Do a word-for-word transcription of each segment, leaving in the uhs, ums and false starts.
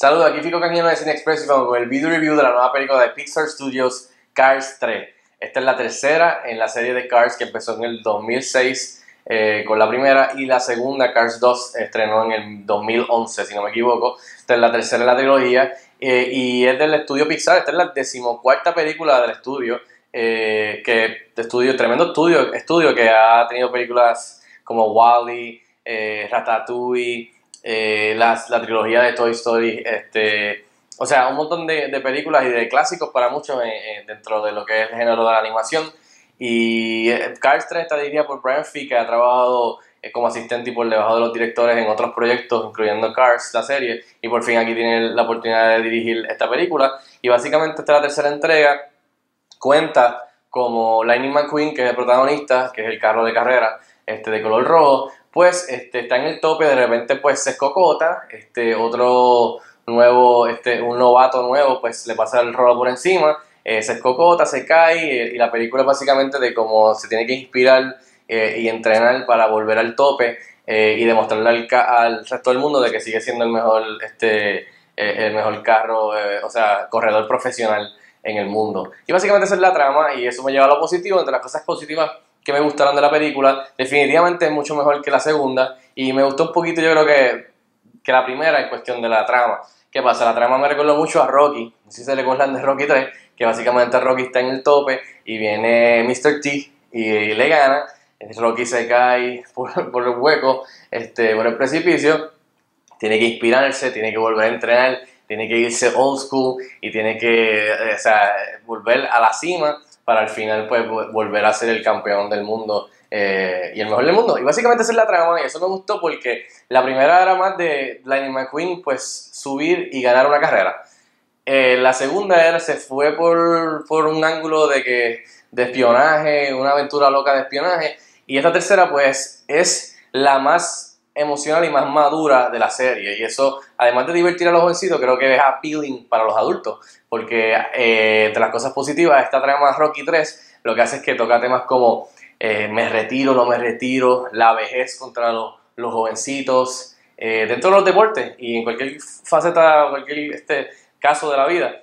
Saludos, aquí Fico Cañino de Cine Express y vamos con el video review de la nueva película de Pixar Studios, Cars tres. Esta es la tercera en la serie de Cars que empezó en el dos mil seis eh, con la primera, y la segunda, Cars dos, estrenó en el dos mil once, si no me equivoco. Esta es la tercera en la trilogía eh, y es del estudio Pixar. Esta es la decimocuarta película del estudio, eh, que estudio, tremendo estudio, estudio que ha tenido películas como Wall-E, eh, Ratatouille, Eh, las, la trilogía de Toy Story, este, o sea, un montón de, de películas y de clásicos para muchos eh, dentro de lo que es el género de la animación. Y eh, Cars tres está dirigida por Brian Fee, que ha trabajado eh, como asistente y por debajo de los directores en otros proyectos, incluyendo Cars, la serie, y por fin aquí tiene la oportunidad de dirigir esta película. Y básicamente esta es la tercera entrega, cuenta como Lightning McQueen, que es el protagonista, que es el carro de carrera este, de color rojo, pues este, está en el tope, de repente pues se escocota, este, otro nuevo, este, un novato nuevo pues le pasa el rolo por encima, eh, se escocota, se cae, eh, y la película es básicamente de cómo se tiene que inspirar eh, y entrenar para volver al tope eh, y demostrarle al, al resto del mundo de que sigue siendo el mejor, este, eh, el mejor carro, eh, o sea, corredor profesional en el mundo. Y básicamente esa es la trama, y eso me lleva a lo positivo. Entre las cosas positivas que me gustaron de la película, definitivamente es mucho mejor que la segunda, y me gustó un poquito, yo creo que, que la primera en cuestión de la trama. ¿Qué pasa? La trama me recordó mucho a Rocky, no sé si se le recuerdan de Rocky tres, que básicamente Rocky está en el tope y viene míster T y, y le gana. Rocky se cae por, por el hueco, este, por el precipicio, tiene que inspirarse, tiene que volver a entrenar, tiene que irse old school y tiene que eh, o sea, volver a la cima para al final pues volver a ser el campeón del mundo eh, y el mejor del mundo. Y básicamente esa es la trama, y eso me gustó porque la primera era más de Lightning McQueen pues subir y ganar una carrera. Eh, la segunda era, se fue por, por un ángulo de que de espionaje, una aventura loca de espionaje, y esta tercera pues es la más emocional y más madura de la serie, y eso, además de divertir a los jovencitos, creo que es appealing para los adultos, porque eh, entre las cosas positivas, esta trama Rocky tres lo que hace es que toca temas como eh, me retiro, no me retiro, la vejez contra los, los jovencitos, eh, dentro de los deportes y en cualquier faceta, cualquier este, caso de la vida,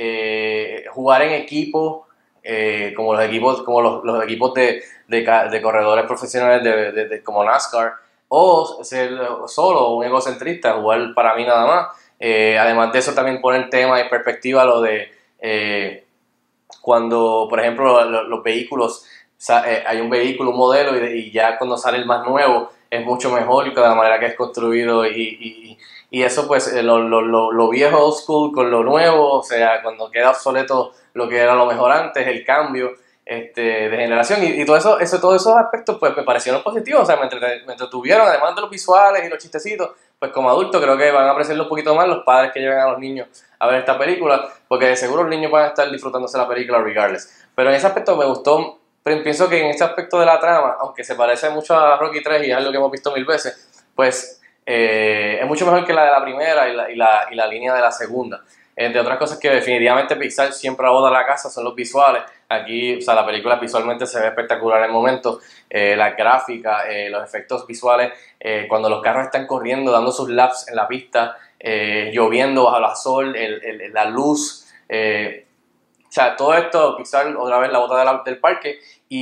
eh, jugar en equipo, eh, como los equipos, como los, los equipos de, de, de corredores profesionales de, de, de, como NASCAR, o ser solo un egocentrista, jugar para mí nada más. Eh, además de eso, también pone el tema en perspectiva lo de eh, cuando, por ejemplo, los, los vehículos, o sea, eh, hay un vehículo, un modelo, y, y ya cuando sale el más nuevo es mucho mejor que de la manera que es construido, y, y, y eso pues eh, lo, lo, lo, lo viejo old school con lo nuevo, o sea, cuando queda obsoleto lo que era lo mejor antes, el cambio este, de generación, y, y todo eso, eso, todos esos aspectos pues me parecieron positivos, o sea, me, entrete, me entretuvieron, además de los visuales y los chistecitos, pues como adulto creo que van a apreciarlo un poquito más los padres que lleven a los niños a ver esta película, porque de seguro los niños van a estar disfrutándose la película regardless. Pero en ese aspecto me gustó, pero pienso que en este aspecto de la trama, aunque se parece mucho a Rocky tres y es algo que hemos visto mil veces, pues eh, es mucho mejor que la de la primera y la, y la, y la línea de la segunda. Entre otras cosas que definitivamente Pixar siempre abota la casa son los visuales. Aquí, o sea, la película visualmente se ve espectacular en el momento, eh, la gráfica, eh, los efectos visuales, eh, cuando los carros están corriendo, dando sus laps en la pista, eh, lloviendo bajo el sol, el, el, la luz, eh, o sea, todo esto Pixar otra vez la bota de la, del parque,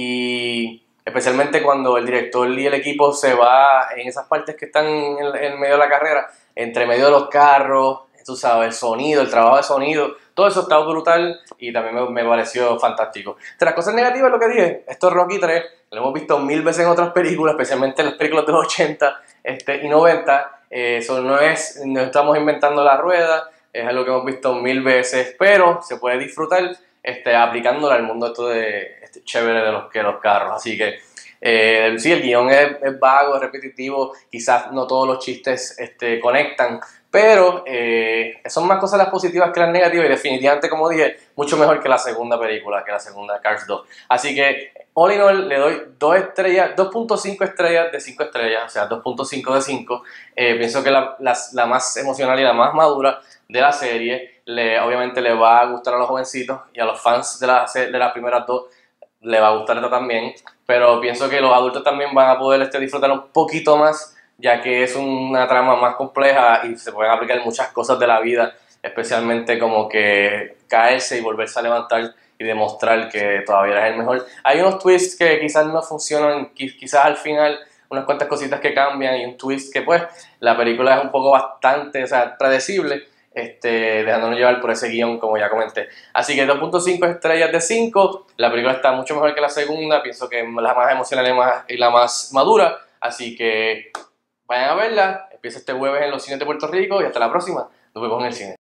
y especialmente cuando el director y el equipo se va en esas partes que están en, en medio de la carrera, entre medio de los carros, tú sabes, el sonido, el trabajo de sonido, todo eso está brutal y también me, me pareció fantástico. De las cosas negativas, lo que dije, esto es Rocky tres, lo hemos visto mil veces en otras películas, especialmente en las películas de los ochenta este, y noventa, eh, eso no es, no estamos inventando la rueda, es algo que hemos visto mil veces, pero se puede disfrutar este, aplicándolo al mundo esto de este, chévere de los, que los carros, así que Eh, sí, el guión es, es vago, es repetitivo, quizás no todos los chistes este, conectan, pero eh, son más cosas las positivas que las negativas, y definitivamente, como dije, mucho mejor que la segunda película, que la segunda Cars dos. Así que, all in all, le doy dos estrellas, dos punto cinco estrellas de cinco estrellas, o sea, dos punto cinco de cinco. Eh, pienso que la, la, la más emocional y la más madura de la serie, le, obviamente le va a gustar a los jovencitos y a los fans de, la, de las primeras dos, le va a gustar esta también, pero pienso que los adultos también van a poder este, disfrutar un poquito más ya que es una trama más compleja y se pueden aplicar muchas cosas de la vida, especialmente como que caerse y volverse a levantar y demostrar que todavía eres el mejor. Hay unos twists que quizás no funcionan, quizás al final unas cuantas cositas que cambian y un twist que pues la película es un poco bastante, o sea, predecible, este, dejándonos llevar por ese guión como ya comenté. Así que dos punto cinco estrellas de cinco, la película está mucho mejor que la segunda, pienso que es la más emocional y, más, y la más madura, así que vayan a verla, empieza este jueves en los cines de Puerto Rico y hasta la próxima, nos vemos en el cine.